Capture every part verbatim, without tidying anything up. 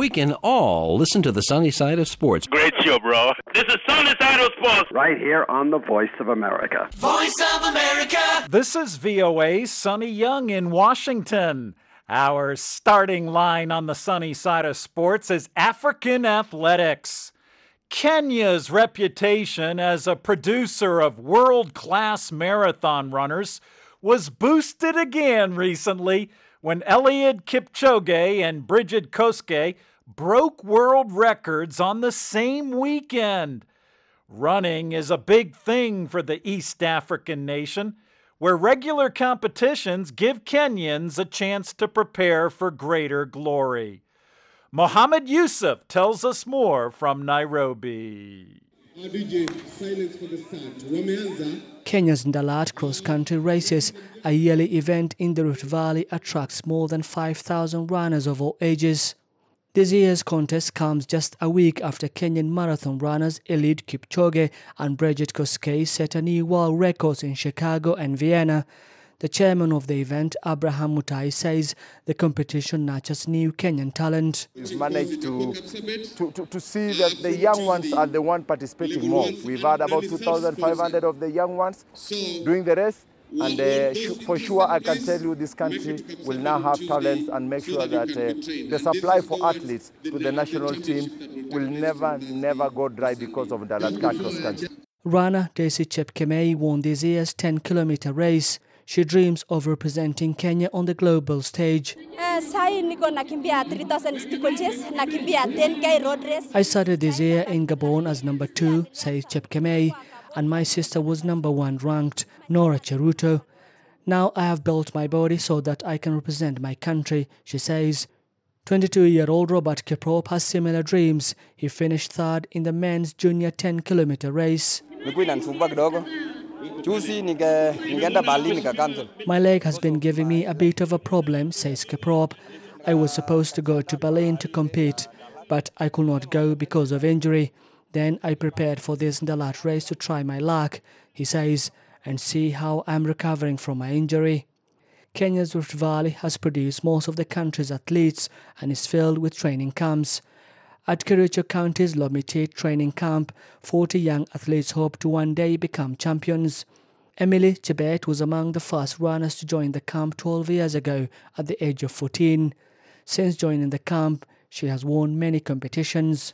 we can all listen to the sunny side of sports. Great show, bro. This is Sunny Side of Sports. Right here on the Voice of America. Voice of America. This is V O A's Sonny Young in Washington. Our starting line on the sunny side of sports is African athletics. Kenya's reputation as a producer of world-class marathon runners was boosted again recently when Eliud Kipchoge and Brigid Kosgei broke world records on the same weekend. Running is a big thing for the East African nation, where regular competitions give Kenyans a chance to prepare for greater glory. Mohammed Yusuf tells us more from Nairobi. Kenya's Ndalat cross-country races, a yearly event in the Rift Valley, attracts more than five thousand runners of all ages. This year's contest comes just a week after Kenyan marathon runners Eliud Kipchoge and Brigid Kosgei set a new world records in Chicago and Vienna. The chairman of the event, Abraham Mutai, says the competition nurtures new Kenyan talent. We've managed to, to, to, to see that the young ones are the ones participating more. We've had about two thousand five hundred of the young ones doing the race. And uh, for sure, I can tell you this country will now have talents and make sure that uh, the supply for athletes to the national team will never, never go dry because of the Ndalat cross country. Runner Daisy Chepkemei won this year's ten kilometer race. She dreams of representing Kenya on the global stage. I started this year in Gabon as number two, says Chepkemei, and my sister was number one ranked, Nora Cheruto. Now I have built my body so that I can represent my country, she says. twenty-two-year-old Robert Kiprop has similar dreams. He finished third in the men's junior ten kilometer race. My leg has been giving me a bit of a problem, says Kiprop. I was supposed to go to Berlin to compete, but I could not go because of injury. Then I prepared for this Ndalat race to try my luck, he says, and see how I'm recovering from my injury. Kenya's Rift Valley has produced most of the country's athletes and is filled with training camps. At Kericho County's Lomiti training camp, forty young athletes hope to one day become champions. Emily Chebet was among the first runners to join the camp twelve years ago at the age of fourteen. Since joining the camp, she has won many competitions.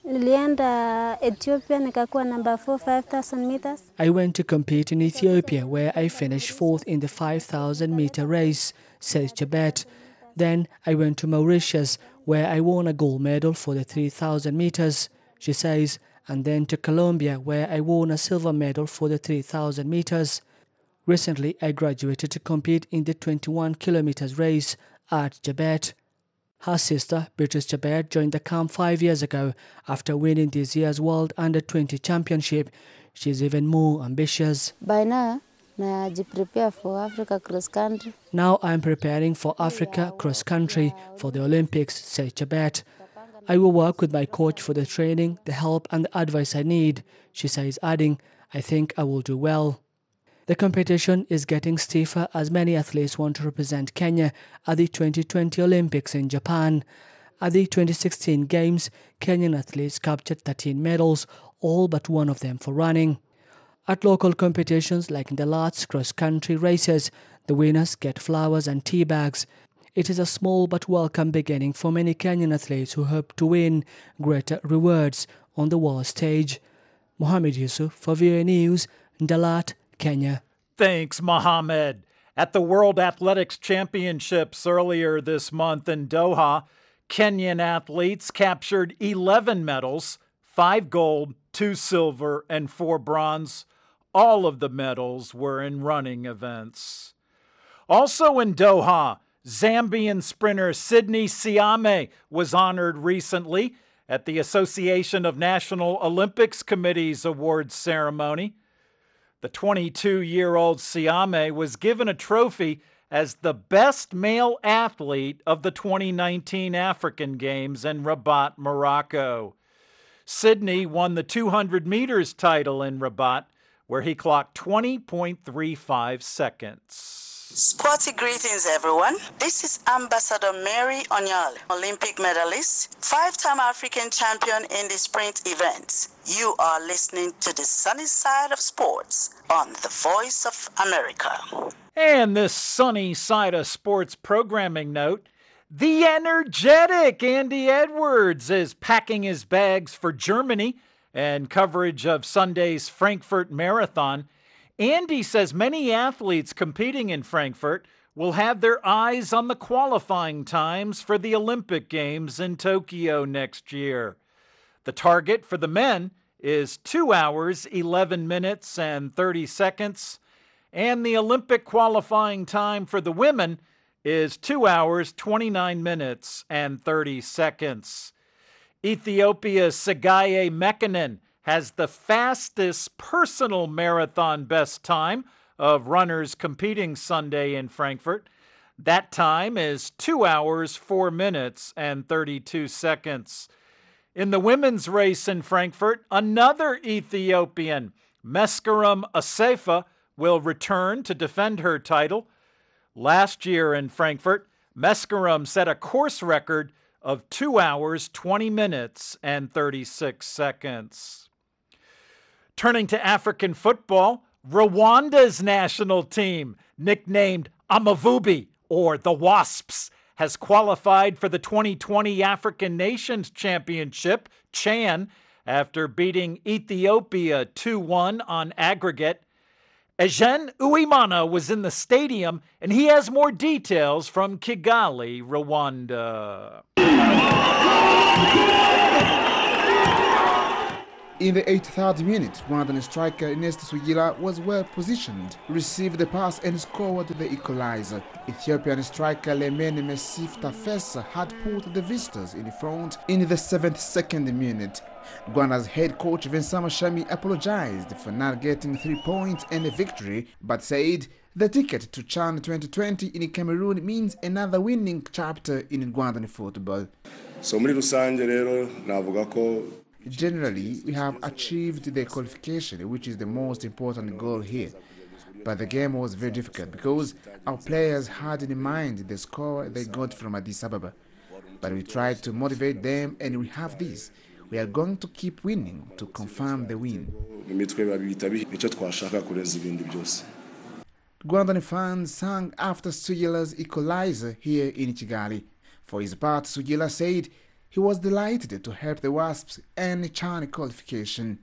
Ethiopia nikakuwa number four, five thousand meters. I went to compete in Ethiopia where I finished fourth in the five thousand meter race, says Chebet. Then I went to Mauritius where I won a gold medal for the three thousand meters, she says, and then to Colombia where I won a silver medal for the three thousand meters. Recently, I graduated to compete in the twenty-one kilometers race at Chebet. Her sister, Beatrice Chebet, joined the camp five years ago after winning this year's World Under twenty Championship. She's even more ambitious. By now, I prepare for Africa cross country. Now I'm preparing for Africa cross country for the Olympics, says Chebet. I will work with my coach for the training, the help and the advice I need, she says, adding, I think I will do well. The competition is getting stiffer as many athletes want to represent Kenya at the twenty twenty Olympics in Japan. At the twenty sixteen Games, Kenyan athletes captured thirteen medals, all but one of them for running. At local competitions like Ndalat's cross-country races, the winners get flowers and tea bags. It is a small but welcome beginning for many Kenyan athletes who hope to win greater rewards on the world stage. Mohammed Yusuf for V O A News, Ndalat, Kenya. Thanks, Mohammed. At the World Athletics Championships earlier this month in Doha, Kenyan athletes captured eleven medals, five gold, two silver, and four bronze. All of the medals were in running events. Also in Doha, Zambian sprinter Sydney Siame was honored recently at the Association of National Olympics Committees Awards ceremony. The twenty-two-year-old Siame was given a trophy as the best male athlete of the twenty nineteen African Games in Rabat, Morocco. Sydney won the two hundred meters title in Rabat, where he clocked twenty point three five seconds. Sporty greetings, everyone. This is Ambassador Mary Onyale, Olympic medalist, five-time African champion in the sprint events. You are listening to the sunny side of sports on the Voice of America. And this sunny side of sports programming note, the energetic Andy Edwards is packing his bags for Germany and coverage of Sunday's Frankfurt Marathon. Andy says many athletes competing in Frankfurt will have their eyes on the qualifying times for the Olympic Games in Tokyo next year. The target for the men is two hours, eleven minutes, and thirty seconds, and the Olympic qualifying time for the women is two hours, twenty-nine minutes, and thirty seconds. Ethiopia's Tseggaye Mekanen has the fastest personal marathon best time of runners competing Sunday in Frankfurt. That time is two hours, four minutes, and thirty-two seconds. In the women's race in Frankfurt, another Ethiopian, Meskeram Asefa, will return to defend her title. Last year in Frankfurt, Meskeram set a course record of two hours, twenty minutes, and thirty-six seconds. Turning to African football, Rwanda's national team, nicknamed Amavubi, or the Wasps, has qualified for the twenty twenty African Nations Championship, CHAN, after beating Ethiopia two one on aggregate. Eugene Uwimana was in the stadium, and he has more details from Kigali, Rwanda. In the eighty-third minute, Rwandan striker Ernest Sugira was well positioned, received the pass and scored the equalizer. Ethiopian striker Lemene Mesif Tafesa had put the visitors in front in the seventy-second minute. Rwanda's head coach Vincent Mashami apologized for not getting three points and a victory, but said the ticket to CHAN twenty twenty in Cameroon means another winning chapter in Rwandan football. So muri rusange rero navuga ko generally, we have achieved the qualification, which is the most important goal here. But the game was very difficult because our players had in mind the score they got from Addis Ababa. But we tried to motivate them, and we have this. We are going to keep winning to confirm the win. Rwandan fans sang after Sugila's equalizer here in Kigali. For his part, Sugila said he was delighted to help the Wasps earn CHAN qualification.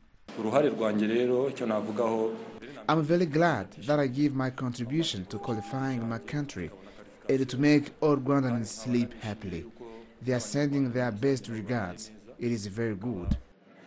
I'm very glad that I give my contribution to qualifying my country and to make all Rwandans sleep happily. They are sending their best regards. It is very good.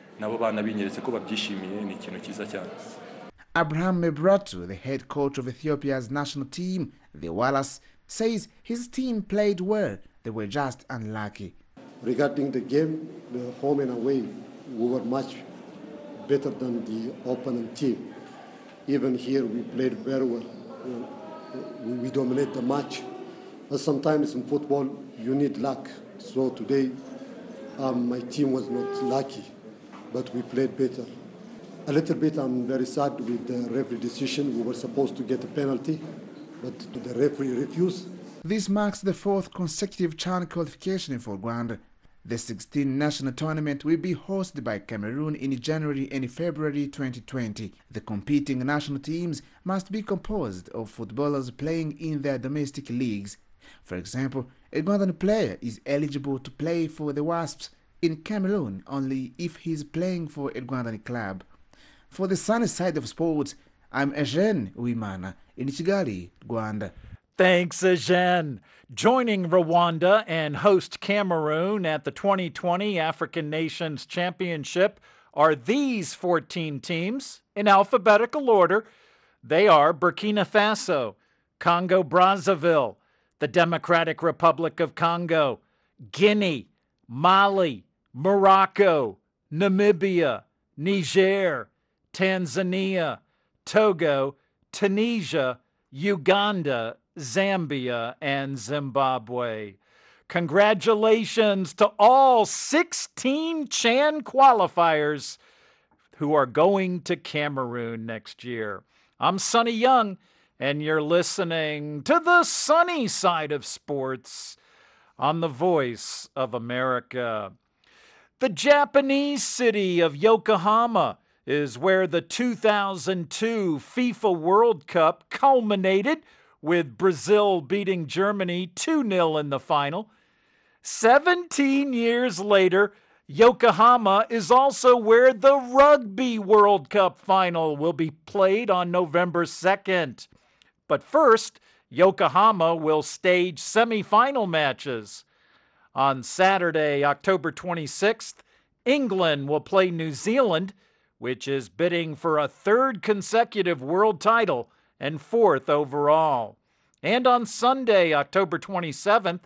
Abraham Mebratu, the head coach of Ethiopia's national team, the Wallace, says his team played well. They were just unlucky. Regarding the game, the home and away, we were much better than the opponent team. Even here, we played very well. We, we dominate the match. But sometimes in football, you need luck. So today, um, my team was not lucky, but we played better. A little bit, I'm very sad with the referee decision. We were supposed to get a penalty, but the referee refused. This marks the fourth consecutive CHAN qualification for Rwanda. The sixteenth national tournament will be hosted by Cameroon in January and February twenty twenty. The competing national teams must be composed of footballers playing in their domestic leagues. For example, a Rwandan player is eligible to play for the Wasps in Cameroon only if he is playing for a Rwandan club. For the sunny side of sports, I'm Eugene Uwimana in Kigali, Rwanda. Thanks, Eugene. Joining Rwanda and host Cameroon at the twenty twenty African Nations Championship are these fourteen teams in alphabetical order. They are Burkina Faso, Congo Brazzaville, the Democratic Republic of Congo, Guinea, Mali, Morocco, Namibia, Niger, Tanzania, Togo, Tunisia, Uganda, Zambia, and Zimbabwe. Congratulations to all sixteen CHAN qualifiers who are going to Cameroon next year. I'm Sonny Young, and you're listening to the sunny side of sports on the Voice of America. The Japanese city of Yokohama is where the two thousand two FIFA World Cup culminated, with Brazil beating Germany two nil in the final. seventeen years later, Yokohama is also where the Rugby World Cup final will be played on November second. But first, Yokohama will stage semifinal matches. On Saturday, October twenty-sixth, England will play New Zealand, which is bidding for a third consecutive world title and fourth overall. And on Sunday, October twenty-seventh,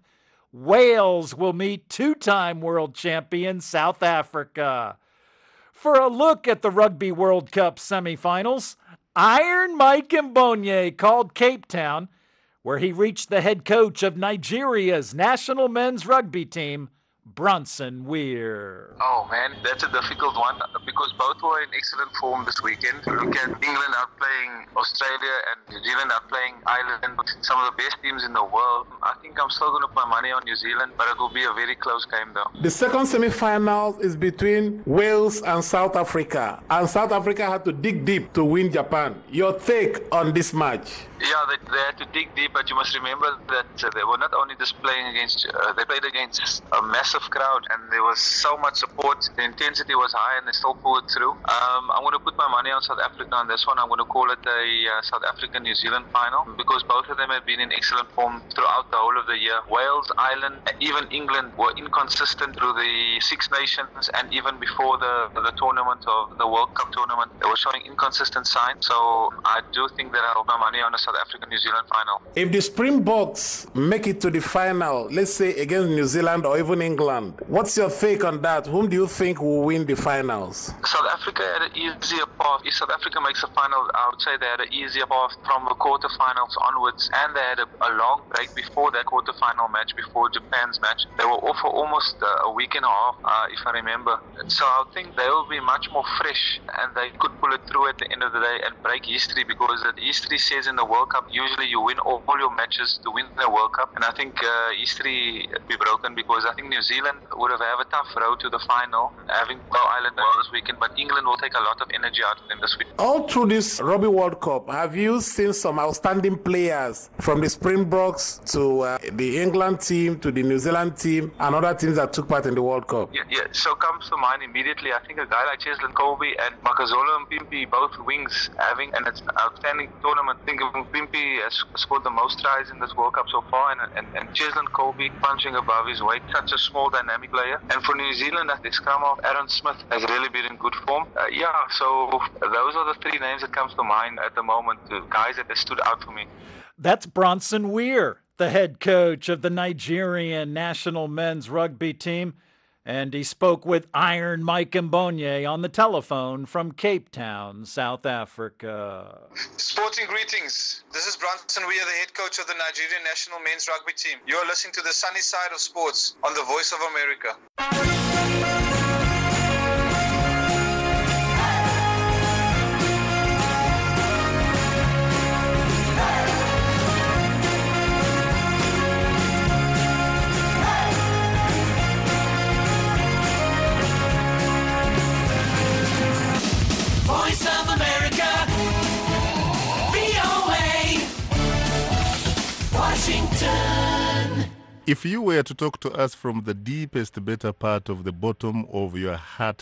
Wales will meet two-time world champion South Africa. For a look at the Rugby World Cup semifinals, Iron Mike Mbonye called Cape Town, where he reached the head coach of Nigeria's national men's rugby team, Bronson Weir. Oh man, that's a difficult one because both were in excellent form this weekend. Look at England outplaying Australia and New Zealand outplaying Ireland, some of the best teams in the world. I think I'm still going to put my money on New Zealand, but it will be a very close game though. The second semi-final is between Wales and South Africa, and South Africa had to dig deep to win Japan. Your take on this match? Yeah, they, they had to dig deep, but you must remember that uh, they were not only just playing against, uh, they played against a massive crowd, and there was so much support. The intensity was high, and they still pulled it through. Um, I'm going to put my money on South Africa on this one. I'm going to call it a uh, South Africa-New Zealand final because both of them have been in excellent form throughout the whole of the year. Wales, Ireland, even England were inconsistent through the Six Nations and even before the the tournament of the World Cup tournament. They were showing inconsistent signs, so I do think that I'll put my money on a South Africa-New Zealand final. If the Springboks make it to the final, let's say against New Zealand or even England, what's your take on that? Whom do you think will win the finals? South Africa had an easier path. If South Africa makes a final, I would say they had an easier path from the quarterfinals onwards, and they had a, a long break before that quarterfinal match, before Japan's match. They were off for almost uh, a week and a half, uh, if I remember. So I think they will be much more fresh, and they could pull it through at the end of the day and break history, because the history says in the World Cup, usually you win all, all your matches to win the World Cup. And I think uh, history will be broken, because I think New Zealand would have had a tough road to the final, having well Ireland well this weekend, but England will take a lot of energy out of them this week. All through this Rugby World Cup, have you seen some outstanding players from the Springboks to uh, the England team to the New Zealand team and other teams that took part in the World Cup? Yeah, yeah. So comes to mind immediately, I think a guy like Cheslin Kolbe and Makazole Mpimpi, both wings, having, and it's an outstanding tournament. I think Mpimpi has scored the most tries in this World Cup so far, and, and, and Cheslin Kolbe punching above his weight, such a small dynamic player. And for New Zealand, the scrum of Aaron Smith has really been in good form. Uh, yeah, so those are the three names that comes to mind at the moment, the guys that have stood out for me. That's Bronson Weir, the head coach of the Nigerian national men's rugby team, and he spoke with Iron Mike Mbonye on the telephone from Cape Town, South Africa. Sporting greetings. This is Bronson Weir, the head coach of the Nigerian national men's rugby team. You are listening to the sunny side of sports on the Voice of America. Voice of America, V O A, Washington. If you were to talk to us from the deepest, better part of the bottom of your heart.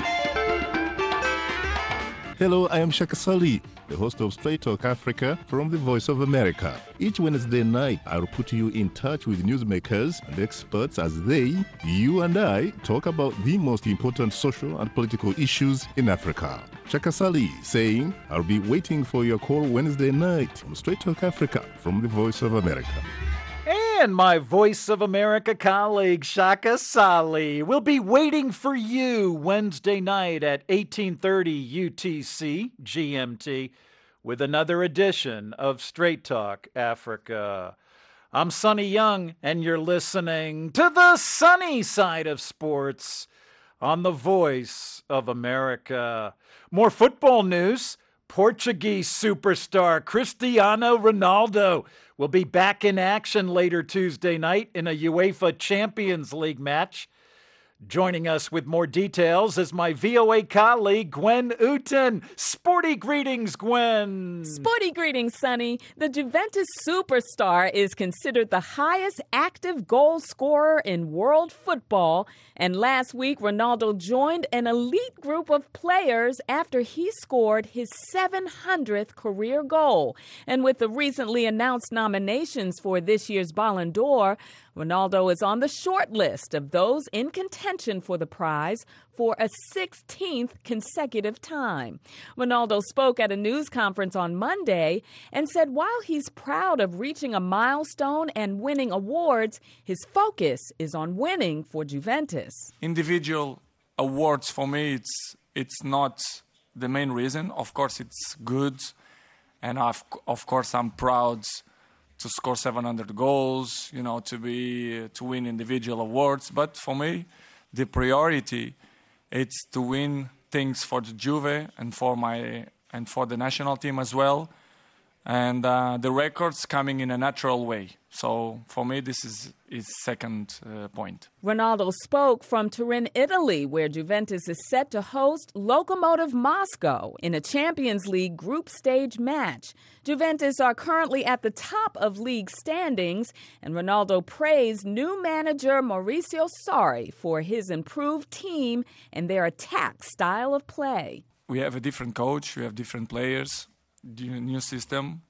Hello, I am Shaka Sali, the host of Straight Talk Africa from the Voice of America. Each Wednesday night, I'll put you in touch with newsmakers and experts as they, you and I, talk about the most important social and political issues in Africa. Shaka Sali saying, I'll be waiting for your call Wednesday night on Straight Talk Africa from the Voice of America. And my Voice of America colleague, Shaka Sali, will be waiting for you Wednesday night at eighteen thirty U T C G M T with another edition of Straight Talk Africa. I'm Sonny Young, and you're listening to the sunny side of sports on the Voice of America. More football news. Portuguese superstar Cristiano Ronaldo will be back in action later Tuesday night in a UEFA Champions League match. Joining us with more details is my V O A colleague, Gwen Uten. Sporty greetings, Gwen. Sporty greetings, Sonny. The Juventus superstar is considered the highest active goal scorer in world football. And last week, Ronaldo joined an elite group of players after he scored his seven hundredth career goal. And with the recently announced nominations for this year's Ballon d'Or, Ronaldo is on the short list of those in contention for the prize for a sixteenth consecutive time. Ronaldo spoke at a news conference on Monday and said while he's proud of reaching a milestone and winning awards, his focus is on winning for Juventus. Individual awards for me, it's it's not the main reason. Of course, it's good, and I've, of course I'm proud to score seven hundred goals, you know, to be to win individual awards. But for me, the priority it's to win things for the Juve and for my and for the national team as well. And uh, the records coming in a natural way. So for me, this is his second uh, point. Ronaldo spoke from Turin, Italy, where Juventus is set to host Lokomotiv Moscow in a Champions League group stage match. Juventus are currently at the top of league standings, and Ronaldo praised new manager Maurizio Sarri for his improved team and their attack style of play. We have a different coach, we have different players, new system.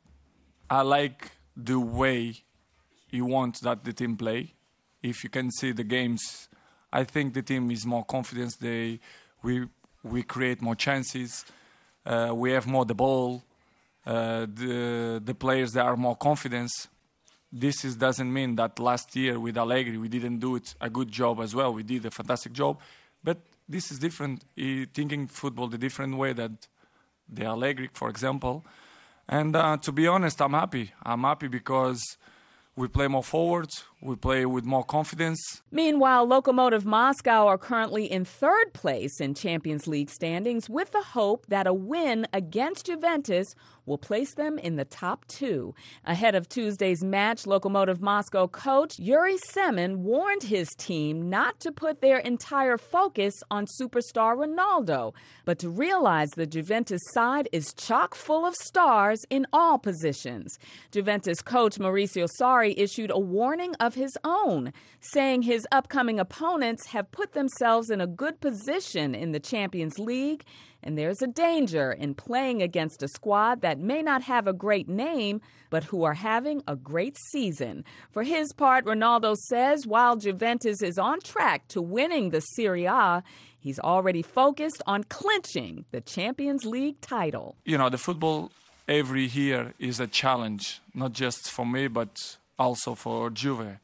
I like the way you want that the team play. If you can see the games, I think the team is more confident. They, we we create more chances. Uh, we have more the ball. Uh, the the players that are more confident. This is, doesn't mean that last year with Allegri we didn't do it a good job as well. We did a fantastic job, but this is different. He, thinking football the different way that the Allegri, for example. And uh, to be honest, I'm happy. I'm happy because we play more forward, we play with more confidence. Meanwhile, Lokomotiv Moscow are currently in third place in Champions League standings with the hope that a win against Juventus will place them in the top two. Ahead of Tuesday's match, Lokomotiv Moscow coach Yuri Semin warned his team not to put their entire focus on superstar Ronaldo, but to realize the Juventus side is chock full of stars in all positions. Juventus coach Maurizio Sarri issued a warning of his own, saying his upcoming opponents have put themselves in a good position in the Champions League, and there's a danger in playing against a squad that may not have a great name, but who are having a great season. For his part, Ronaldo says while Juventus is on track to winning the Serie A, he's already focused on clinching the Champions League title. You know, the football every year is a challenge, not just for me, but also for Juve.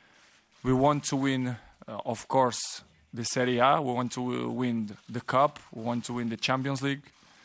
We want to win, uh, of course, the Serie A. We want to win the Cup. We want to win the Champions League.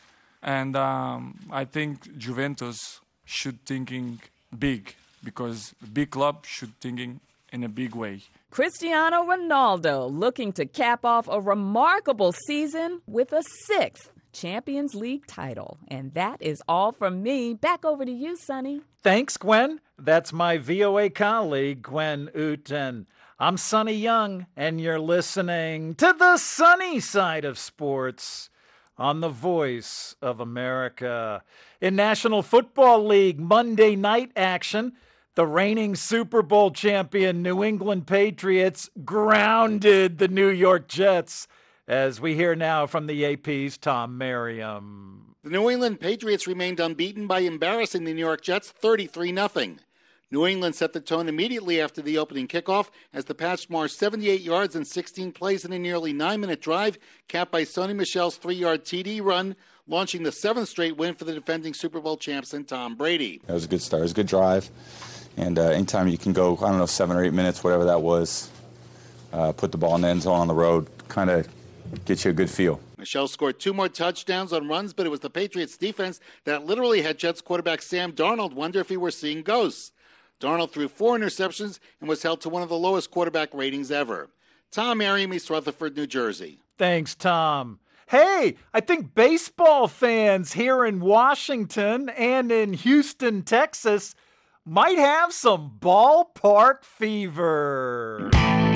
And um, I think Juventus should thinking big, because the big club should thinking in a big way. Cristiano Ronaldo looking to cap off a remarkable season with a sixth Champions League title. And that is all from me. Back over to you, Sonny. Thanks, Gwen. That's my V O A colleague, Gwen Uten. I'm Sonny Young, and you're listening to the sunny side of sports on the Voice of America. In National Football League Monday night action, the reigning Super Bowl champion New England Patriots grounded the New York Jets, as we hear now from the A P's Tom Merriam. The New England Patriots remained unbeaten by embarrassing the New York Jets thirty-three nothing. New England set the tone immediately after the opening kickoff as the Pats marched seventy-eight yards and sixteen plays in a nearly nine-minute drive, capped by Sony Michel's three-yard T D run, launching the seventh straight win for the defending Super Bowl champs and Tom Brady. It was a good start. It was a good drive. And uh, anytime you can go, I don't know, seven or eight minutes, whatever that was, uh, put the ball in the end zone on the road, kind of gets you a good feel. Michel scored two more touchdowns on runs, but it was the Patriots' defense that literally had Jets quarterback Sam Darnold wonder if he were seeing ghosts. Darnold threw four interceptions and was held to one of the lowest quarterback ratings ever. Tom Merriam, East Rutherford, New Jersey. Thanks, Tom. Hey, I think baseball fans here in Washington and in Houston, Texas, might have some ballpark fever.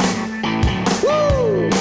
Woo!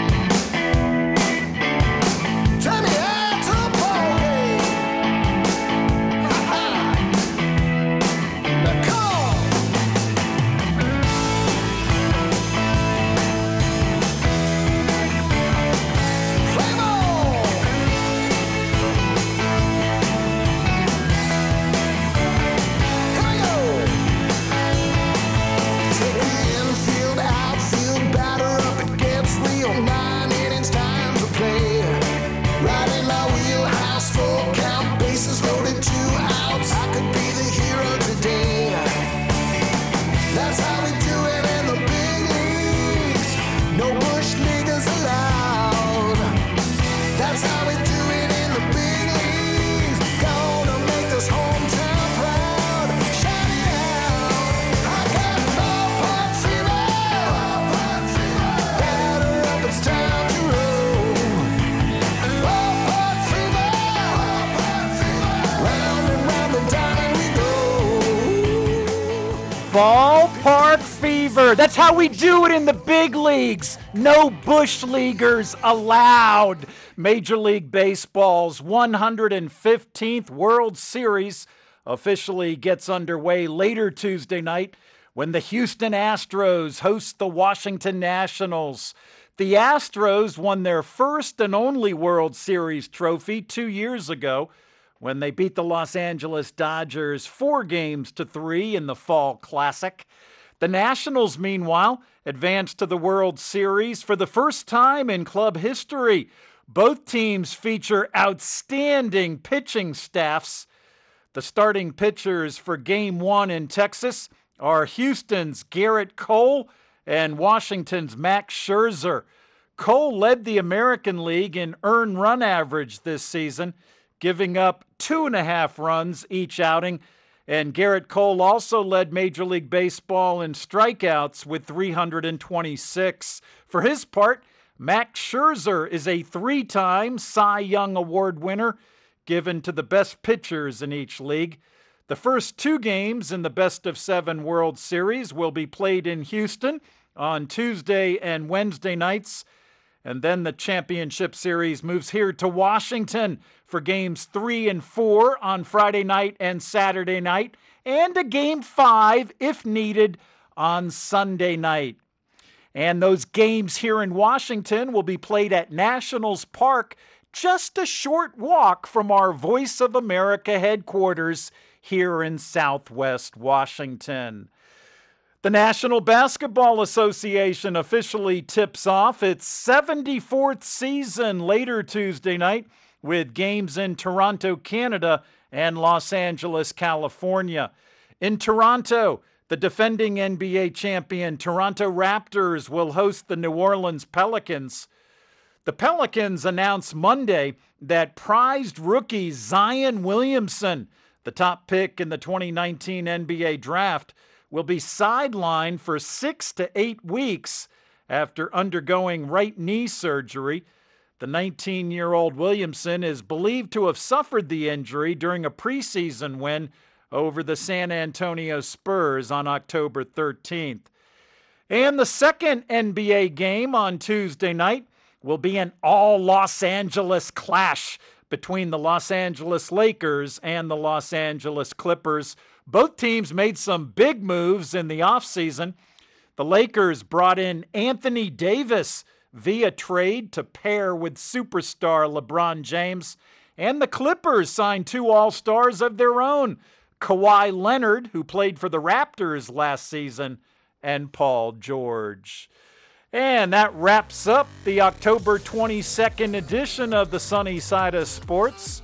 Ballpark fever. That's how we do it in the big leagues. No bush leaguers allowed. Major League Baseball's one hundred fifteenth World Series officially gets underway later Tuesday night when the Houston Astros host the Washington Nationals. The Astros won their first and only World Series trophy two years ago when they beat the Los Angeles Dodgers four games to three in the Fall Classic. The Nationals, meanwhile, advanced to the World Series for the first time in club history. Both teams feature outstanding pitching staffs. The starting pitchers for Game one in Texas are Houston's Garrett Cole and Washington's Max Scherzer. Cole led the American League in earned run average this season, giving up two and a half runs each outing. And Garrett Cole also led Major League Baseball in strikeouts with three hundred twenty-six. For his part, Max Scherzer is a three-time Cy Young Award winner, given to the best pitchers in each league. The first two games in the best of seven World Series will be played in Houston on Tuesday and Wednesday nights. And then the championship series moves here to Washington for games three and four on Friday night and Saturday night, and a game five, if needed, on Sunday night. And those games here in Washington will be played at Nationals Park, just a short walk from our Voice of America headquarters here in Southwest Washington. The National Basketball Association officially tips off its seventy-fourth season later Tuesday night with games in Toronto, Canada, and Los Angeles, California. In Toronto, the defending N B A champion Toronto Raptors will host the New Orleans Pelicans. The Pelicans announced Monday that prized rookie Zion Williamson, the top pick in the twenty nineteen N B A draft, will be sidelined for six to eight weeks after undergoing right knee surgery. The nineteen-year-old Williamson is believed to have suffered the injury during a preseason win over the San Antonio Spurs on October thirteenth. And the second N B A game on Tuesday night will be an all-Los Angeles clash between the Los Angeles Lakers and the Los Angeles Clippers. Both teams made some big moves in the offseason. The Lakers brought in Anthony Davis via trade to pair with superstar LeBron James, and the Clippers signed two All-Stars of their own, Kawhi Leonard, who played for the Raptors last season, and Paul George. And that wraps up the October twenty-second edition of the Sunny Side of Sports.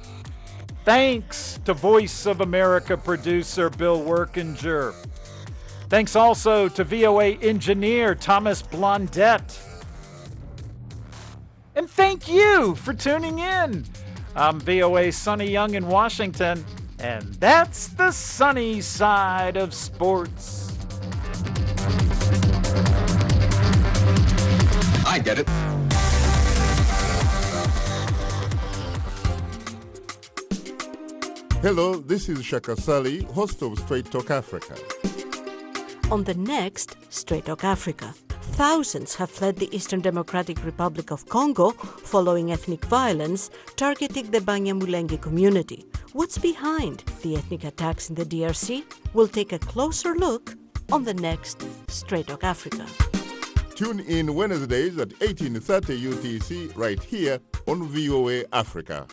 Thanks to Voice of America producer Bill Workinger. Thanks also to V O A engineer Thomas Blondette. And thank you for tuning in. I'm V O A's Sonny Young in Washington, and that's the Sunny Side of Sports. I get it. Hello, this is Shaka Sali, host of Straight Talk Africa. On the next Straight Talk Africa, thousands have fled the Eastern Democratic Republic of Congo following ethnic violence targeting the Banyamulenge community. What's behind the ethnic attacks in the D R C? We'll take a closer look on the next Straight Talk Africa. Tune in Wednesdays at eighteen thirty U T C right here on V O A Africa.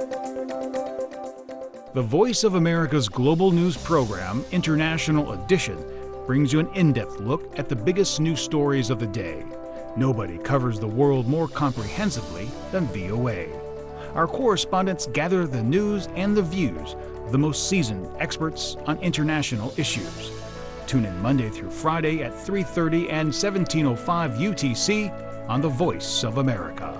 The Voice of America's global news program, International Edition, brings you an in-depth look at the biggest news stories of the day. Nobody covers the world more comprehensively than V O A. Our correspondents gather the news and the views of the most seasoned experts on international issues. Tune in Monday through Friday at three thirty and seventeen oh five U T C on The Voice of America.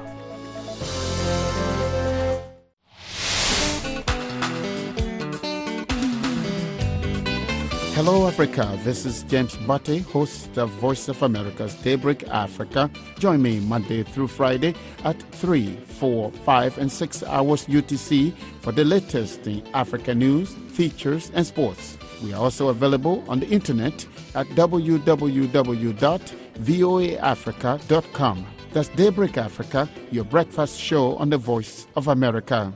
Hello, Africa. This is James Butte, host of Voice of America's Daybreak Africa. Join me Monday through Friday at three, four, five, and six hours U T C for the latest in Africa news, features, and sports. We are also available on the internet at w w w dot voa africa dot com. That's Daybreak Africa, your breakfast show on the Voice of America.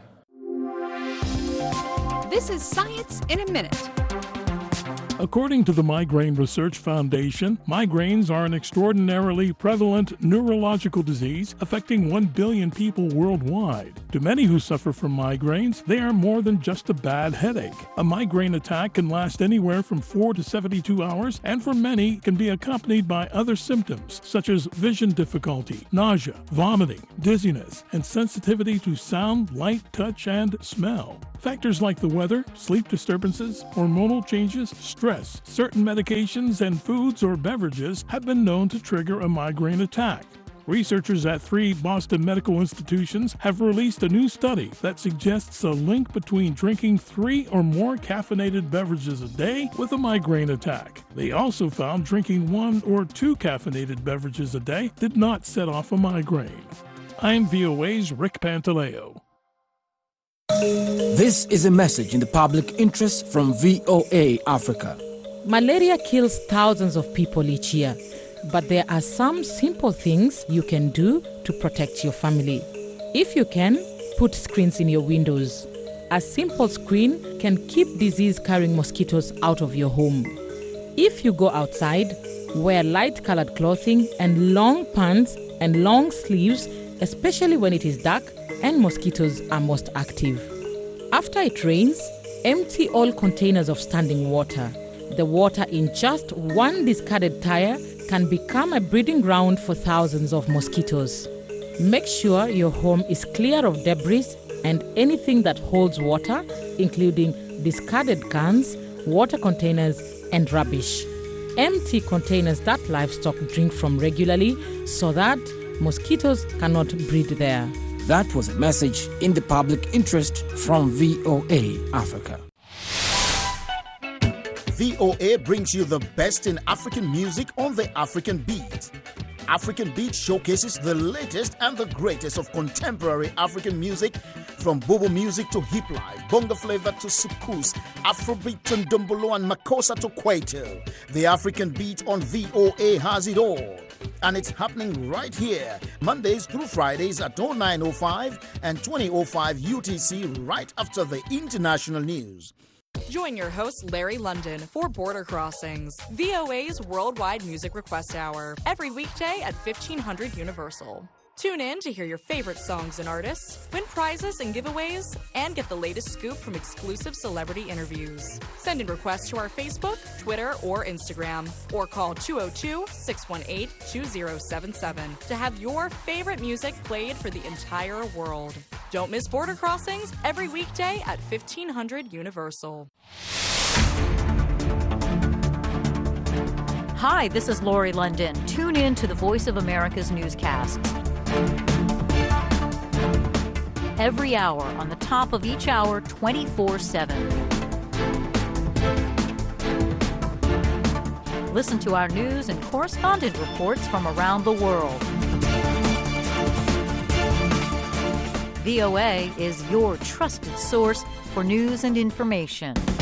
This is Science in a Minute. According to the Migraine Research Foundation, migraines are an extraordinarily prevalent neurological disease affecting one billion people worldwide. To many who suffer from migraines, they are more than just a bad headache. A migraine attack can last anywhere from four to seventy-two hours, and for many can be accompanied by other symptoms such as vision difficulty, nausea, vomiting, dizziness, and sensitivity to sound, light, touch, and smell. Factors like the weather, sleep disturbances, hormonal changes, stress, certain medications, and foods or beverages have been known to trigger a migraine attack. Researchers at three Boston medical institutions have released a new study that suggests a link between drinking three or more caffeinated beverages a day with a migraine attack. They also found drinking one or two caffeinated beverages a day did not set off a migraine. I'm V O A's Rick Pantaleo. This is a message in the public interest from V O A Africa. Malaria kills thousands of people each year, but there are some simple things you can do to protect your family. If you can, put screens in your windows. A simple screen can keep disease-carrying mosquitoes out of your home. If you go outside, wear light-colored clothing and long pants and long sleeves, especially when it is dark and mosquitoes are most active. After it rains, empty all containers of standing water. The water in just one discarded tire can become a breeding ground for thousands of mosquitoes. Make sure your home is clear of debris and anything that holds water, including discarded cans, water containers, and rubbish. Empty containers that livestock drink from regularly so that mosquitoes cannot breed there. That was a message in the public interest from V O A Africa. V O A brings you the best in African music on the African Beat. African Beat showcases the latest and the greatest of contemporary African music, from bobo music to hip life, bongo flavor to soukous, Afrobeat and Dombolo and Makossa to Kwaito. The African Beat on V O A has it all. And it's happening right here, Mondays through Fridays at oh nine oh five and twenty oh five U T C, right after the international news. Join your host, Larry London, for Border Crossings, V O A's worldwide music request hour, every weekday at fifteen hundred Universal. Tune in to hear your favorite songs and artists, win prizes and giveaways, and get the latest scoop from exclusive celebrity interviews. Send in requests to our Facebook, Twitter, or Instagram, or call two oh two, six one eight, two oh seven seven to have your favorite music played for the entire world. Don't miss Border Crossings every weekday at fifteen hundred Universal. Hi, this is Lori London. Tune in to the Voice of America's newscasts. Every hour, on the top of each hour, twenty-four seven. Listen to our news and correspondent reports from around the world. V O A is your trusted source for news and information.